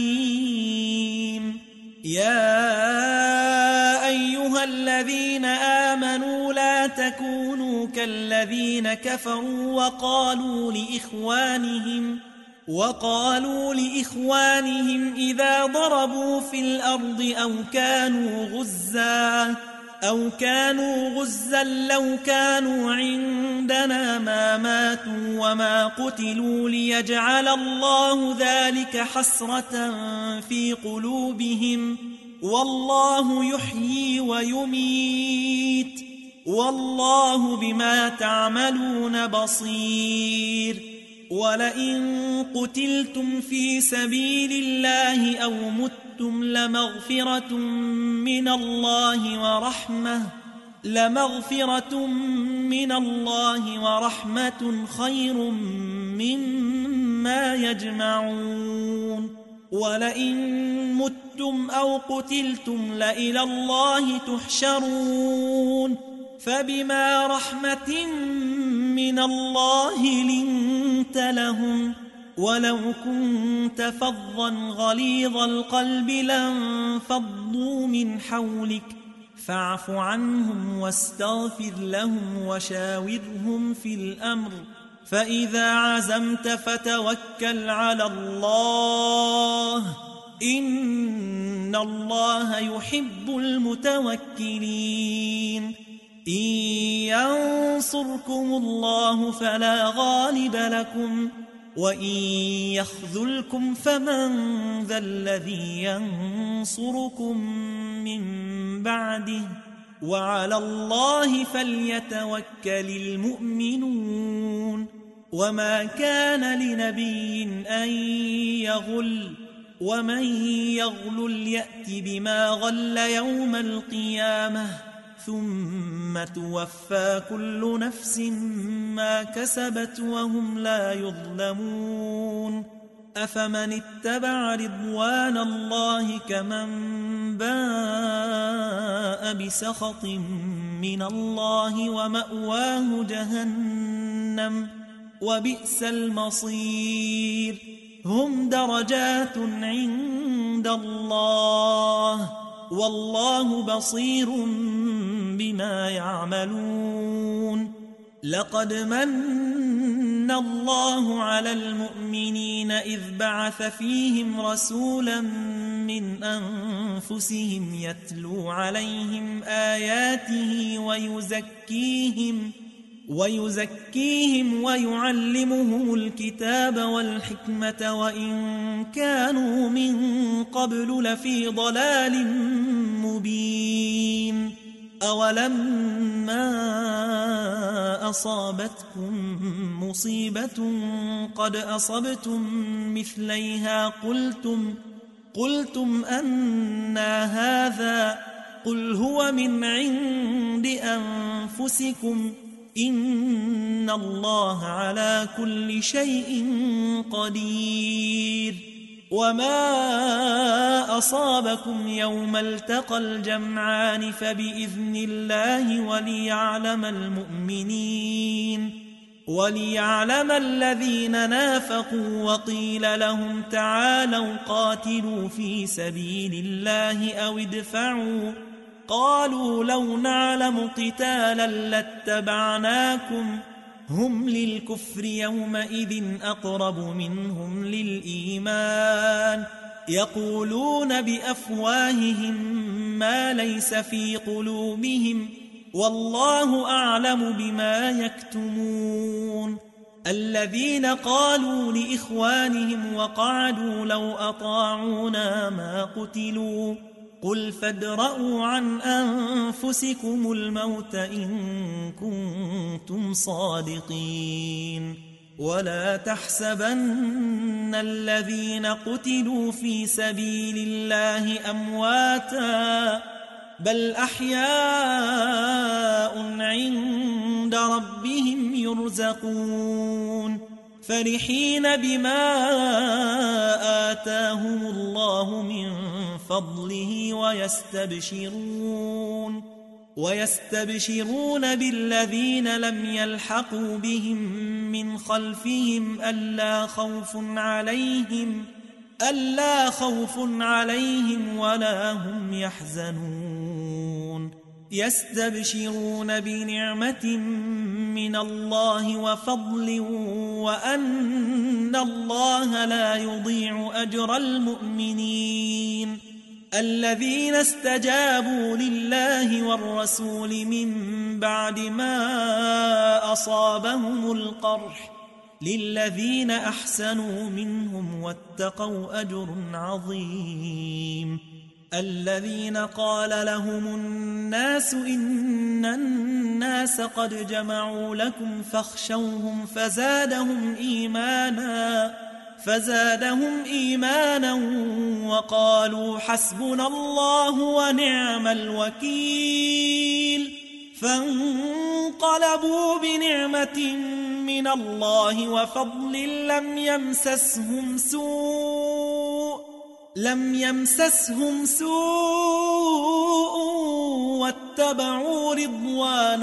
حليم يا أيها الذين آمنوا لا تكونوا كالذين كفروا وقالوا لإخوانهم وقالوا لإخوانهم إذا ضربوا في الأرض أو كانوا غزا أو كانوا غزا لو كانوا عندنا ما ماتوا وما قتلوا ليجعل الله ذلك حسرة في قلوبهم والله يحيي ويميت والله بما تعملون بصير ولئن قتلتم في سبيل الله أو متم لمغفرة من الله ورحمة لمغفرة من الله ورحمة خير مما يجمعون ولئن متم أو قتلتم لإلى الله تحشرون فبما رحمة من الله لنت لهم ولو كنت فظا غليظ القلب لانفضوا من حولك فاعف عنهم واستغفر لهم وشاورهم في الأمر فإذا عزمت فتوكل على الله إن الله يحب المتوكلين إن ينصركم الله فلا غالب لكم وإن يخذلكم فمن ذا الذي ينصركم من بعده وعلى الله فليتوكل المؤمنون وما كان لنبي أن يغل ومن يغلل يأت بما غل يوم القيامة ثم توفى كل نفس ما كسبت وهم لا يظلمون أفمن اتبع رضوان الله كمن باء بسخط من الله ومأواه جهنم وبئس المصير هم درجات عند الله والله بصير بما يعملون لقد من الله على المؤمنين إذ بعث فيهم رسولا من أنفسهم يتلو عليهم آياته ويزكيهم ويزكيهم ويعلمهم الكتاب والحكمة وإن كانوا من قبل لفي ضلال مبين أولما أصابتكم مصيبة قد أصبتم مثليها قلتم قلتم أنى هذا قل هو من عند أنفسكم إن الله على كل شيء قدير وما أصابكم يوم التقى الجمعان فبإذن الله وليعلم المؤمنين وليعلم الذين نافقوا وقيل لهم تعالوا قاتلوا في سبيل الله أو ادفعوا قالوا لو نعلم قتالا لاتبعناكم هم للكفر يومئذ أقرب منهم للإيمان يقولون بأفواههم ما ليس في قلوبهم والله أعلم بما يكتمون الذين قالوا لإخوانهم وقعدوا لو أطاعونا ما قتلوا قل فادرءوا عن أنفسكم الموت إن كنتم صادقين ولا تحسبن الذين قتلوا في سبيل الله أمواتا بل أحياء عند ربهم يرزقون فرحين بما آتاهم الله من فضله ويستبشرون ويستبشرون بالذين لم يلحقوا بهم من خلفهم ألا خوف عليهم ألا خوف عليهم ولا هم يحزنون يستبشرون بنعمة من الله وفضل وأن الله لا يضيع أجر المؤمنين الذين استجابوا لله والرسول من بعد ما أصابهم القرح للذين أحسنوا منهم واتقوا أجر عظيم الذين قال لهم الناس إن الناس قد جمعوا لكم فاخشوهم فزادهم إيمانا فزادهم إيمانا وقالوا حسبنا الله ونعم الوكيل فانقلبوا بنعمة من الله وفضل لم يمسسهم سوء لم يمسسهم سوء واتبعوا رضوان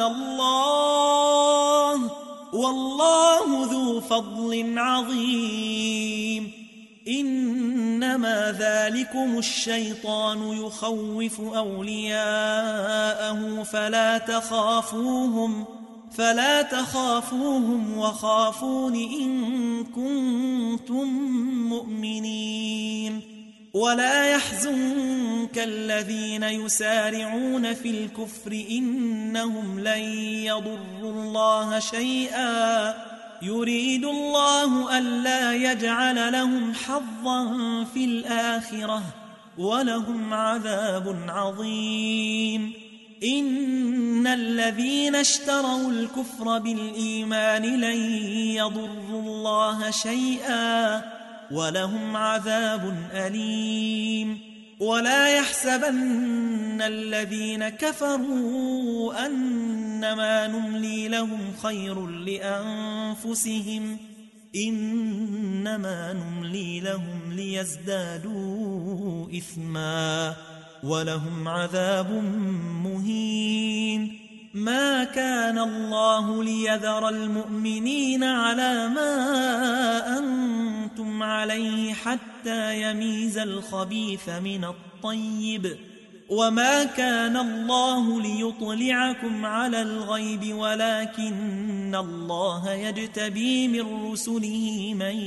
الله والله ذو فضل عظيم إنما ذلكم الشيطان يخوف أولياءه فلا تخافوهم فلا تخافوهم وخافون إن كنتم مؤمنين ولا يحزنك الذين يسارعون في الكفر إنهم لن يضروا الله شيئا يريد الله ألا يجعل لهم حظا في الآخرة ولهم عذاب عظيم إن الذين اشتروا الكفر بالإيمان لن يضروا الله شيئا ولهم عذاب أليم ولا يحسبن الذين كفروا أنما نملي لهم خير لأنفسهم إنما نملي لهم ليزدادوا إثما ولهم عذاب مهين ما كان الله ليذر المؤمنين على ما أنتم عليه حتى يميز الخبيث من الطيب وما كان الله ليطلعكم على الغيب ولكن الله يجتبي من رسله من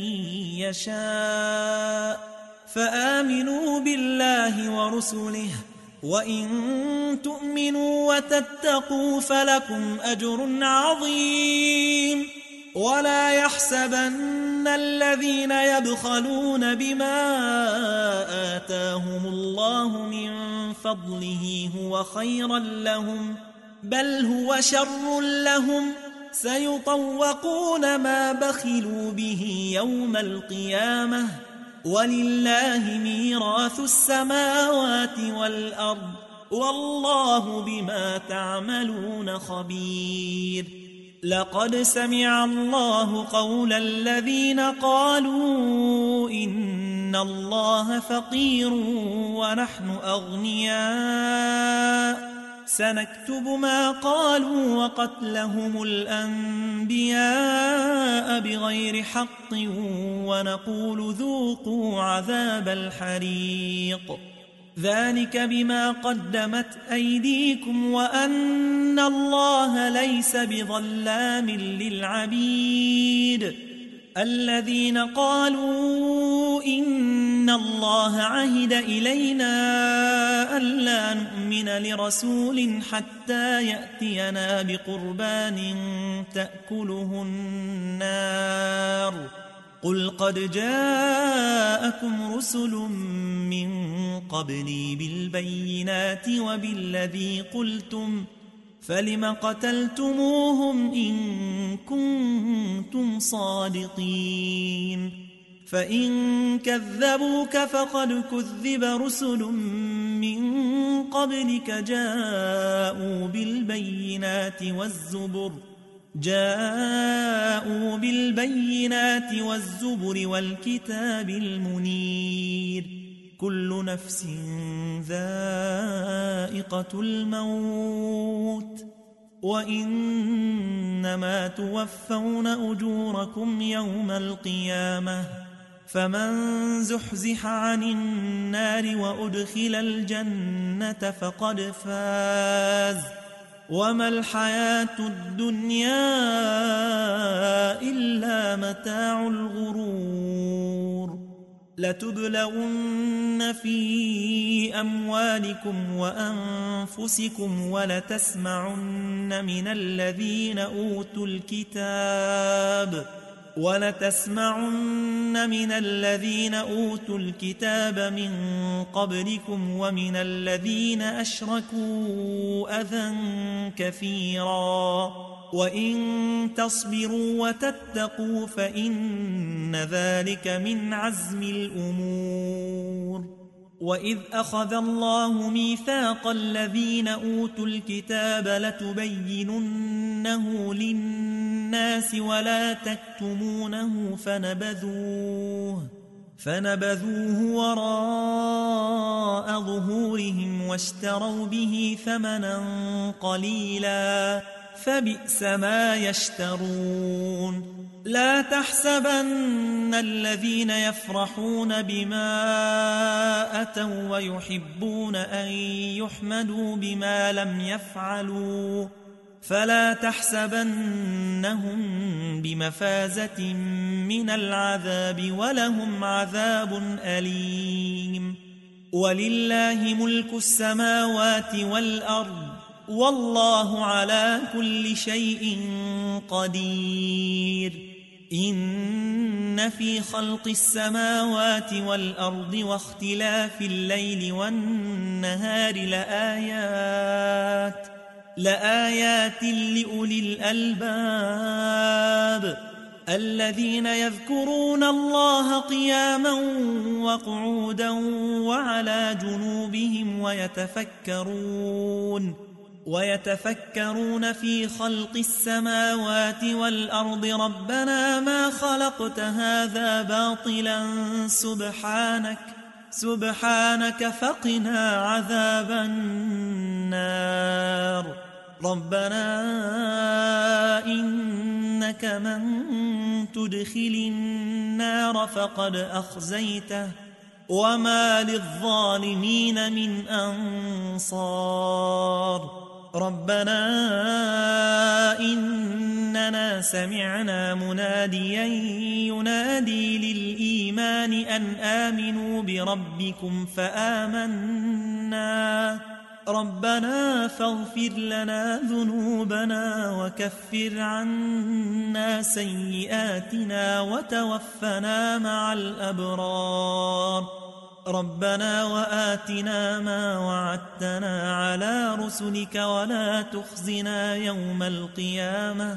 يشاء فآمنوا بالله ورسله وإن تؤمنوا وتتقوا فلكم أجر عظيم ولا يحسبن الذين يبخلون بما آتاهم الله من فضله هو خيرا لهم بل هو شر لهم سيطوقون ما بخلوا به يوم القيامة ولله ميراث السماوات والأرض والله بما تعملون خبير لقد سمع الله قول الذين قالوا إن الله فقير ونحن أغنياء سنكتب ما قالوا وقتلهم الأنبياء بغير حق ونقول ذوقوا عذاب الحريق ذلك بما قدمت أيديكم وأن الله ليس بظلام للعبيد الذين قالوا إن الله عهد إلينا ألا نؤمن لرسول حتى يأتينا بقربان تأكله النار قل قد جاءكم رسل من قبلي بالبينات وبالذي قلتم فلم قتلتموهم إن كنتم صادقين فإن كذبوك فقد كذب رسل من قبلك جاءوا بالبينات والزبر جاءوا بالبينات والزبر والكتاب المنير كل نفس ذائقة الموت وإنما توفون أجوركم يوم القيامة فمن زحزح عن النار وأدخل الجنة فقد فاز وما الحياة الدنيا إلا متاع الغرور لتبلغن في أموالكم وأنفسكم ولتسمعن من الذين أوتوا الكتاب ولتسمعن من الذين أوتوا الكتاب من قبلكم ومن الذين أشركوا أذى كثيرا وإن تصبروا وتتقوا فإن ذلك من عزم الأمور وإذ أخذ الله ميثاق الذين أوتوا الكتاب لتبيننه للناس ولا تكتمونه فنبذوه فنبذوه وراء ظهورهم واشتروا به ثمنا قليلا فبئس ما يشترون لا تحسبن الذين يفرحون بما أتوا ويحبون أن يحمدوا بما لم يفعلوا فلا تحسبنهم بمفازة من العذاب ولهم عذاب أليم ولله ملك السماوات والأرض والله على كل شيء قدير إن في خلق السماوات والأرض واختلاف الليل والنهار لآيات لآيات لأولي الألباب الذين يذكرون الله قياما وقعودا وعلى جنوبهم ويتفكرون ويتفكرون في خلق السماوات والأرض ربنا ما خلقت هذا باطلا سبحانك سبحانك فقنا عذاب النار ربنا إنك من تدخل النار فقد أخزيته وما للظالمين من أنصار ربنا إننا سمعنا مناديا ينادي للإيمان أن آمنوا بربكم فآمنا ربنا فاغفر لنا ذنوبنا وكفر عنا سيئاتنا وتوفنا مع الأبرار ربنا وآتنا ما وعدتنا على رسلك ولا تخزنا يوم القيامة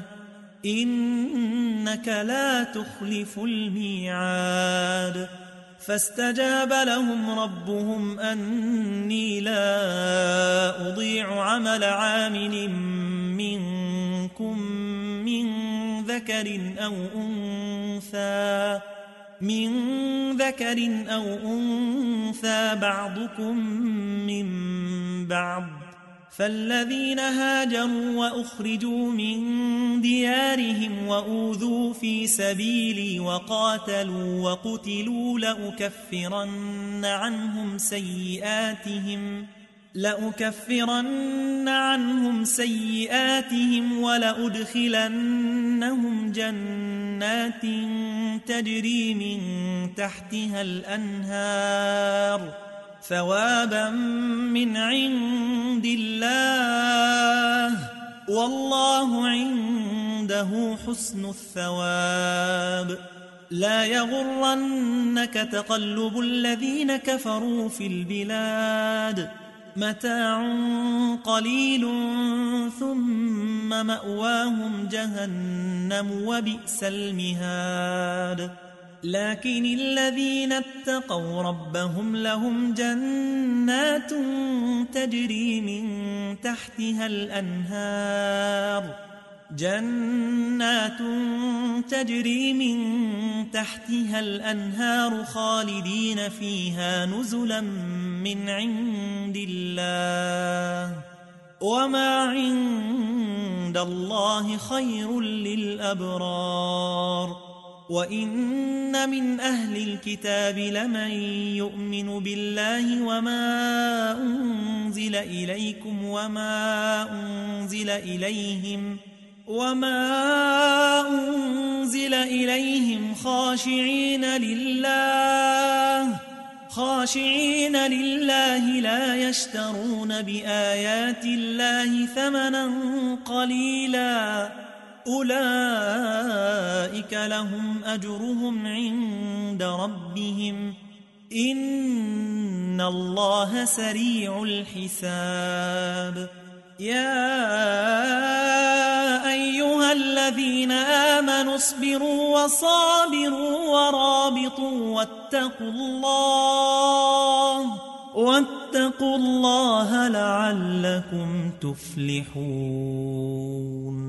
إنك لا تخلف الميعاد فاستجاب لهم ربهم أني لا أضيع عمل عامل منكم من ذكر أو أنثى من ذكر أو أنثى بعضكم من بعض فالذين هاجروا وأخرجوا من ديارهم وأوذوا في سبيلي وقاتلوا وقتلوا لأكفرن عنهم سيئاتهم لأكفرن عنهم سيئاتهم ولأدخلنهم جنات تجري من تحتها الأنهار ثوابا من عند الله والله عنده حسن الثواب لا يغرنك تقلب الذين كفروا في البلاد متاع قليل ثم مأواهم جهنم وبئس المهاد لكن الذين اتقوا ربهم لهم جنات تجري من تحتها الأنهار جنات تجري من تحتها الأنهار خالدين فيها نزلا من عند الله وما عند الله خير للأبرار وإن من أهل الكتاب لمن يؤمن بالله وما أنزل إليكم وما أنزل إليهم وما أنزل إليهم خاشعين لله خاشعين لله لا يشترون بآيات الله ثمنا قليلا أولئك لهم أجرهم عند ربهم إن الله سريع الحساب يا أيها الذين آمنوا اصبروا وصابروا ورابطوا واتقوا الله واتقوا الله لعلكم تفلحون